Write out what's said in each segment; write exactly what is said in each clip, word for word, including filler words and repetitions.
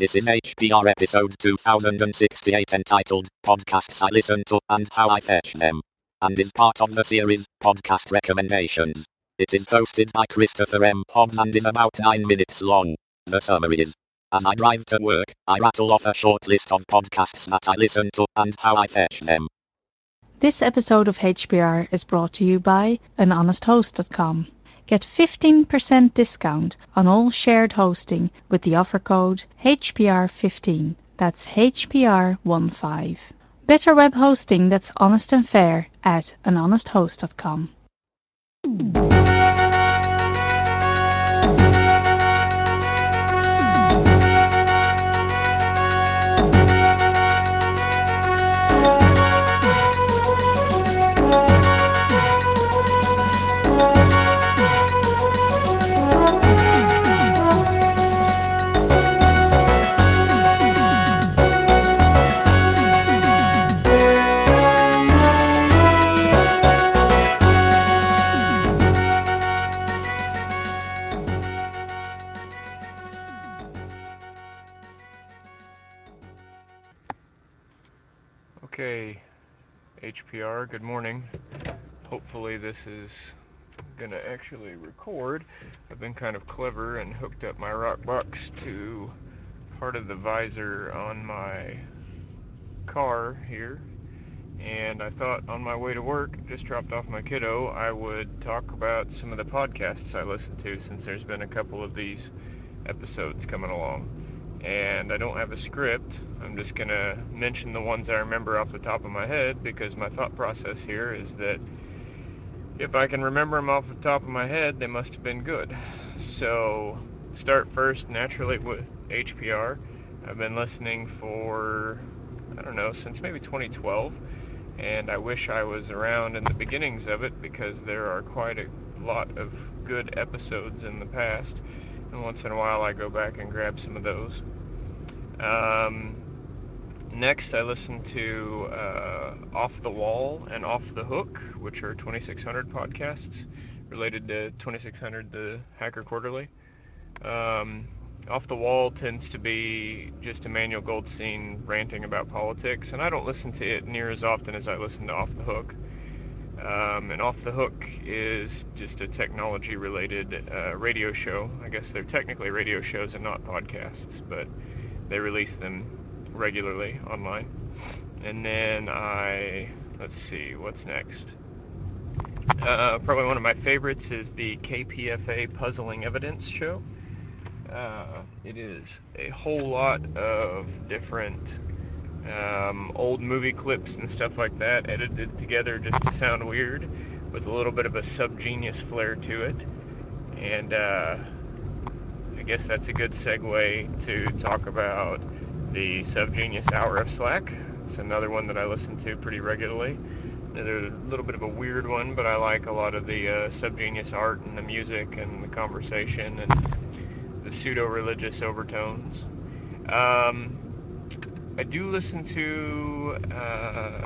This is H P R episode two thousand sixty-eight entitled Podcasts I Listen to and How I Fetch Them, and is part of the series Podcast Recommendations. It is hosted by Christopher M. Hobbs and is about nine minutes long. The summary is: as I drive to work, I rattle off a short list of podcasts that I listen to and how I fetch them. This episode of H P R is brought to you by an honest host dot com. Get fifteen percent discount on all shared hosting with the offer code H P R fifteen. That's H P R fifteen. Better web hosting that's honest and fair at an honest host dot com. Okay, H P R, good morning. Hopefully this is gonna actually record. I've been kind of clever and hooked up my rock box to part of the visor on my car here, and I thought on my way to work, just dropped off my kiddo, I would talk about some of the podcasts I listen to, since there's been a couple of these episodes coming along. And I don't have a script. I'm just going to mention the ones I remember off the top of my head, because my thought process here is that if I can remember them off the top of my head, they must have been good. So, start first naturally with H P R. I've been listening for, I don't know, since maybe twenty twelve, and I wish I was around in the beginnings of it, because there are quite a lot of good episodes in the past, and once in a while I go back and grab some of those. Um, next, I listen to uh, Off the Wall and Off the Hook, which are twenty-six hundred podcasts related to twenty-six hundred, the Hacker Quarterly. Um, Off the Wall tends to be just Emmanuel Goldstein ranting about politics, and I don't listen to it near as often as I listen to Off the Hook. Um, and Off the Hook is just a technology-related uh, radio show. I guess they're technically radio shows and not podcasts, but they release them regularly online. And then I, let's see, what's next? Uh, probably one of my favorites is the K P F A Puzzling Evidence Show. Uh, it is a whole lot of different um, old movie clips and stuff like that edited together just to sound weird, with a little bit of a subgenius flair to it. And uh, I guess that's a good segue to talk about the Subgenius Hour of Slack. It's another one that I listen to pretty regularly. They're a little bit of a weird one, but I like a lot of the uh, Subgenius art and the music and the conversation and the pseudo-religious overtones. Um, I do listen to, uh,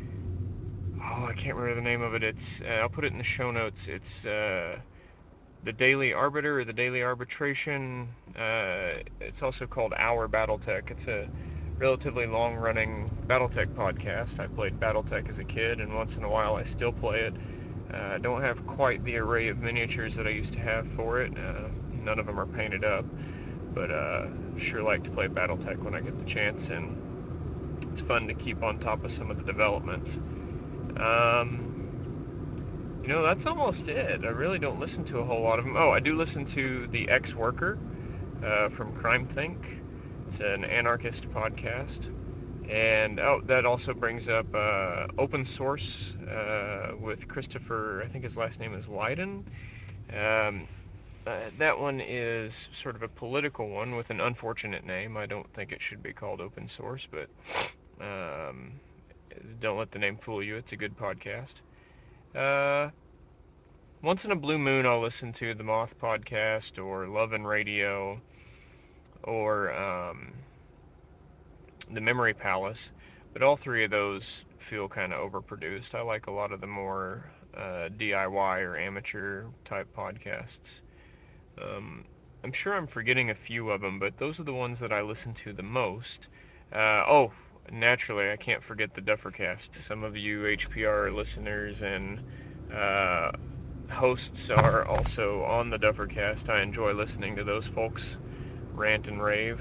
oh, I can't remember the name of it. It's, uh, I'll put it in the show notes. It's, uh, the Daily Arbiter or the Daily Arbitration. Uh, it's also called Our Battletech. It's a relatively long-running Battletech podcast. I played Battletech as a kid, and once in a while I still play it. Uh, I don't have quite the array of miniatures that I used to have for it. Uh, none of them are painted up, but uh, sure like to play Battletech when I get the chance, and it's fun to keep on top of some of the developments. Um, You know, that's almost it. I really don't listen to a whole lot of them. Oh, I do listen to The Ex-Worker uh, from Crime Think. It's an anarchist podcast. And oh, that also brings up uh, Open Source uh, with Christopher, I think his last name is Lydon. Um, uh, that one is sort of a political one with an unfortunate name. I don't think it should be called Open Source, but um, don't let the name fool you. It's a good podcast. Uh, Once in a blue moon, I'll listen to the Moth podcast or Love and Radio or um, the Memory Palace, but all three of those feel kind of overproduced. I like a lot of the more uh, D I Y or amateur type podcasts. Um, I'm sure I'm forgetting a few of them, but those are the ones that I listen to the most. Uh, oh, naturally, I can't forget the Duffercast. Some of you H P R listeners and uh, hosts are also on the Duffercast. I enjoy listening to those folks rant and rave.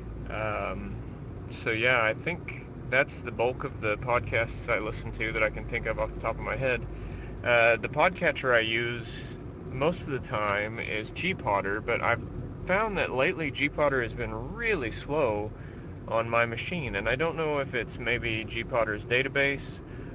Um, so yeah, I think that's the bulk of the podcasts I listen to that I can think of off the top of my head. Uh, the podcatcher I use most of the time is Gpotter, but I've found that lately Gpotter has been really slow on my machine, and I don't know if it's maybe Gpotter's database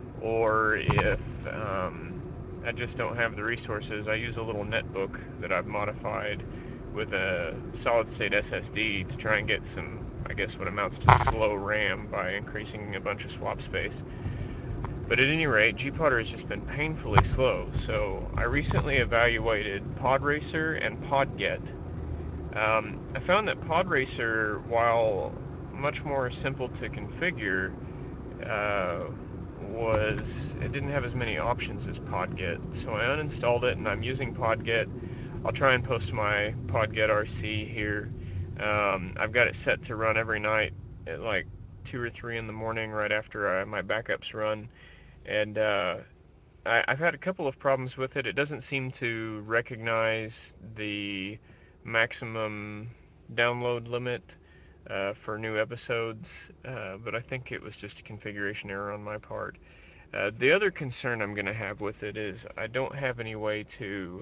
or if um, I just don't have the resources. I use a little netbook that I've modified with a solid state S S D to try and get some, I guess, what amounts to slow RAM by increasing a bunch of swap space. But at any rate, Gpotter has just been painfully slow. So I recently evaluated PodRacer and PodGet. Um, I found that PodRacer, while much more simple to configure, uh, was it didn't have as many options as PodGet. So I uninstalled it and I'm using PodGet. I'll try and post my PodGet R C here. Um, I've got it set to run every night at like two or three in the morning, right after I, my backups run. And uh, I, I've had a couple of problems with it. It doesn't seem to recognize the maximum download limit uh, for new episodes, uh, but I think it was just a configuration error on my part. Uh, the other concern I'm going to have with it is I don't have any way to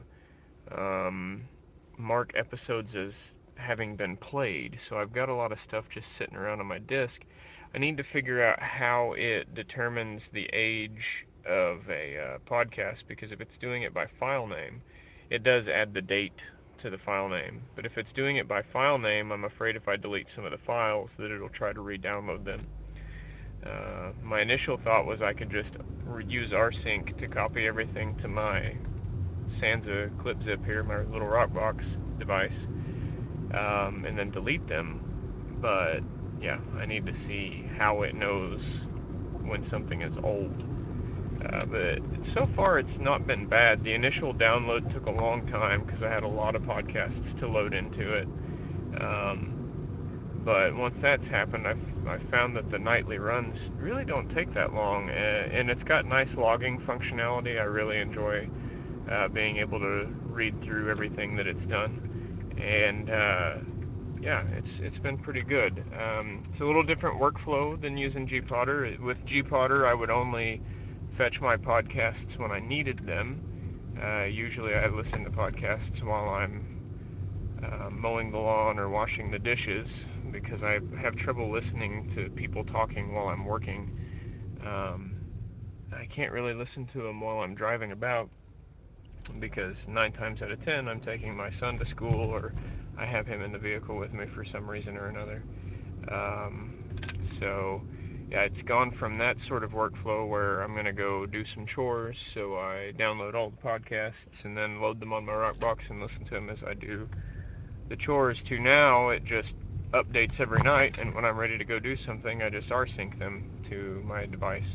um, mark episodes as having been played, so I've got a lot of stuff just sitting around on my disk. I need to figure out how it determines the age of a uh, podcast, because if it's doing it by file name, it does add the date to the file name. But if it's doing it by file name, I'm afraid if I delete some of the files that it'll try to re-download them. Uh, my initial thought was I could just use rsync to copy everything to my Sansa clip zip here, my little Rockbox device, um, and then delete them. But yeah, I need to see how it knows when something is old. Uh, but so far, it's not been bad. The initial download took a long time because I had a lot of podcasts to load into it. Um, but once that's happened, I've, I've found that the nightly runs really don't take that long, and it's got nice logging functionality. I really enjoy uh, being able to read through everything that it's done, and uh, yeah, it's it's been pretty good. Um, it's a little different workflow than using Gpotter. With Gpotter, I would only fetch my podcasts when I needed them. Uh, usually, I listen to podcasts while I'm uh, mowing the lawn or washing the dishes because I have trouble listening to people talking while I'm working. Um, I can't really listen to them while I'm driving about because nine times out of ten I'm taking my son to school or I have him in the vehicle with me for some reason or another. Um, so yeah, it's gone from that sort of workflow where I'm going to go do some chores, so I download all the podcasts and then load them on my Rockbox and listen to them as I do the chores, to now it just updates every night, and when I'm ready to go do something, I just rsync them to my device.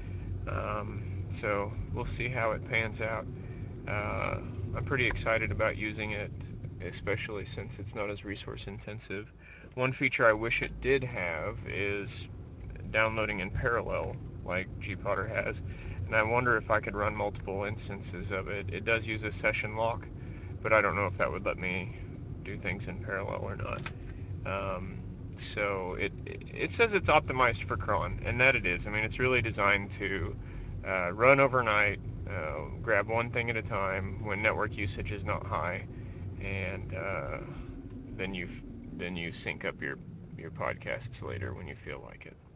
Um, so we'll see how it pans out. Uh, I'm pretty excited about using it, especially since it's not as resource intensive. One feature I wish it did have is downloading in parallel, like Gpotter has, and I wonder if I could run multiple instances of it. It does use a session lock, but I don't know if that would let me do things in parallel or not. Um, so it it says it's optimized for cron, and that it is. I mean, it's really designed to uh, run overnight, uh, grab one thing at a time when network usage is not high, and uh, then you then you sync up your your podcasts later when you feel like it.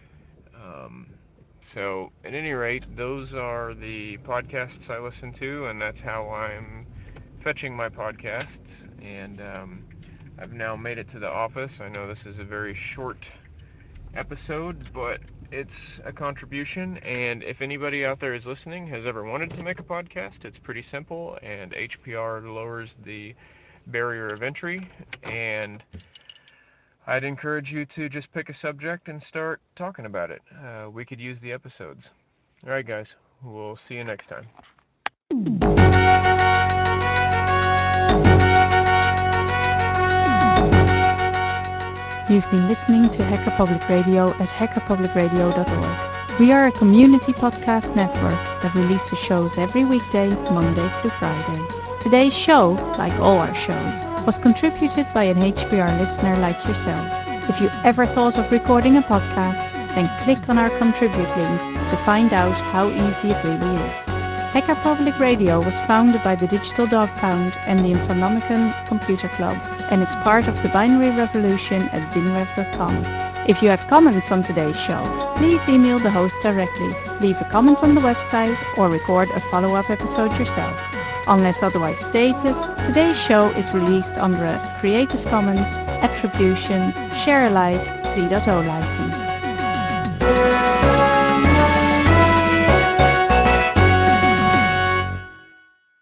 Um, so at any rate, those are the podcasts I listen to, and that's how I'm fetching my podcasts. And um, I've now made it to the office. I know this is a very short episode, but it's a contribution. And if anybody out there is listening has ever wanted to make a podcast, it's pretty simple, and H P R lowers the barrier of entry. And I'd encourage you to just pick a subject and start talking about it. Uh, we could use the episodes. All right, guys. We'll see you next time. You've been listening to Hacker Public Radio at hacker public radio dot org. We are a community podcast network that releases shows every weekday, Monday through Friday. Today's show, like all our shows, was contributed by an H P R listener like yourself. If you ever thought of recording a podcast, then click on our contribute link to find out how easy it really is. Hacker Public Radio was founded by the Digital Dog Pound and the Infonomicon Computer Club and is part of the Binary Revolution at binrev dot com. If you have comments on today's show, please email the host directly, leave a comment on the website, or record a follow-up episode yourself. Unless otherwise stated, today's show is released under a Creative Commons Attribution Share Alike three point oh license.